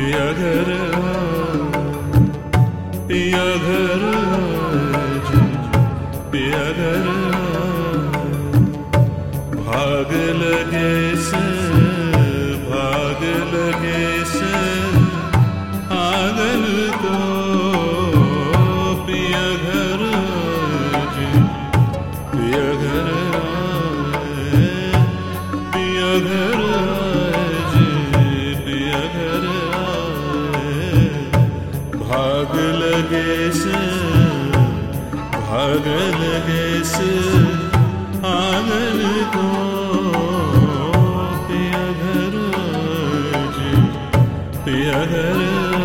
पिया घर पिया घर पिया घर भाग लगे से आंगन को पिया घर पिया घर पिया घर पिया घर भाग लगे से आंगन को पिया घर पिया घर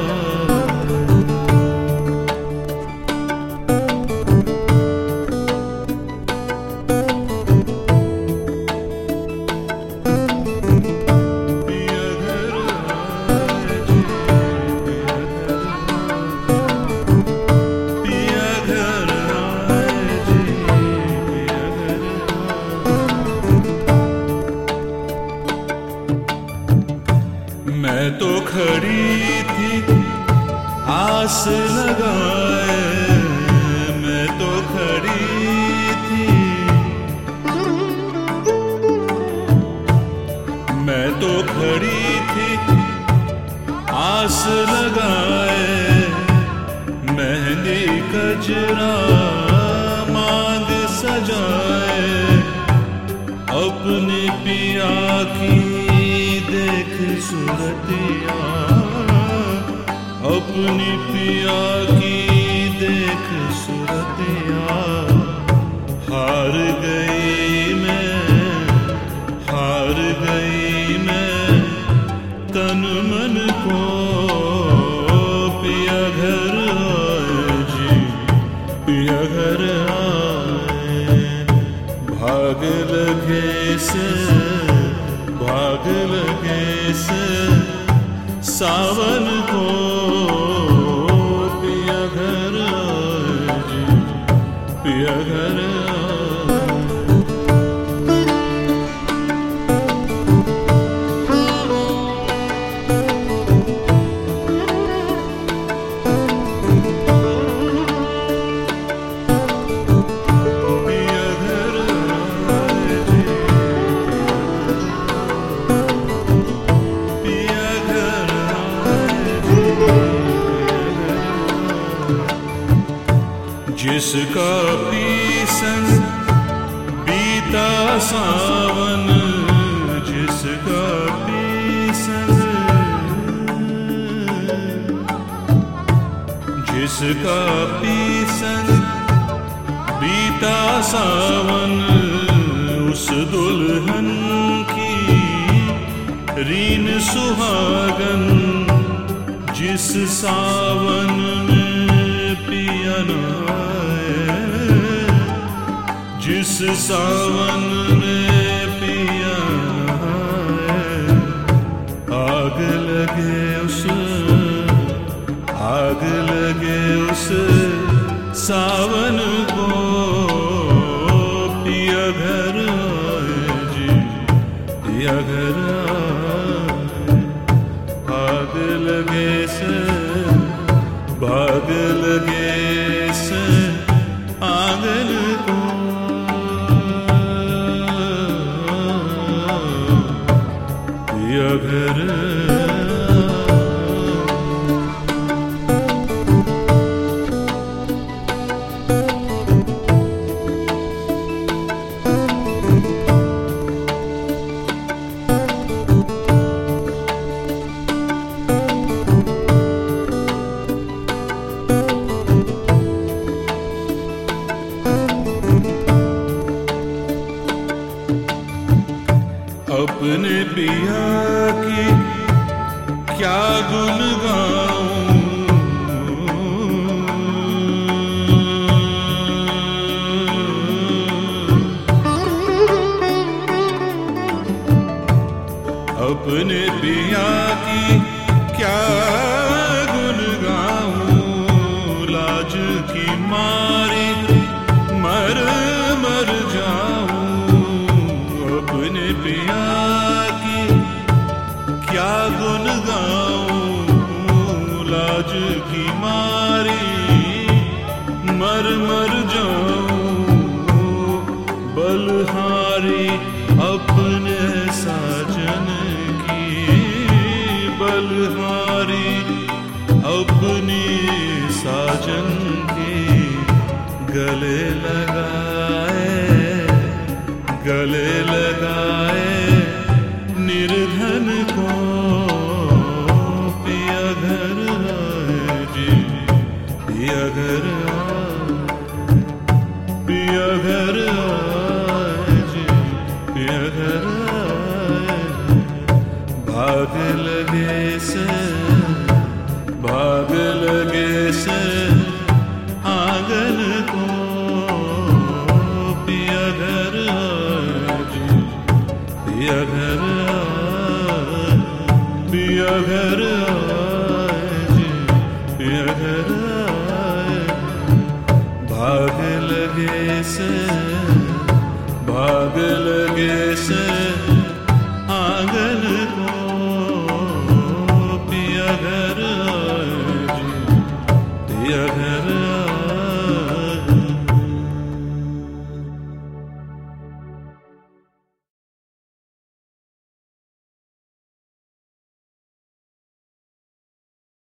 मैं तो खड़ी थी आस लगाए, मैं तो खड़ी थी, मैं तो खड़ी थी आस लगाए, मेहंदी कजरा मांग सजाए, अपने पिया की देख सूरतिया, अपनी पिया की देख सूरतिया, हार गई मैं तन मन को, पिया घर आए जी, पिया घर आए, भाग लगे से सावन को, पिया घर आए जी, पिया घर जिसका पीसन बीता सावन, जिसका पीसन, जिसका पीसन बीता सावन, उस दुल्हन की रीन सुहागन, जिस सावन में पिया न जिस सावन में पिया आग लगे उस सावन को, पिया घर आए जी, पिया घर आए, आग लगे से भाग लगे से आंगन को, पिया घर लाज की मारी मर मर जाऊं बलहारी अपने साजन की बलहारी अपनी साजन की गले लगाए निर्धन को पिया घर आए जी पिया घर आए जी पिया घर आए भाग लगे से आंगन को पिया घर आए जी पिया घर आए पिया घर आए जी पिया घर आए भाग लगे से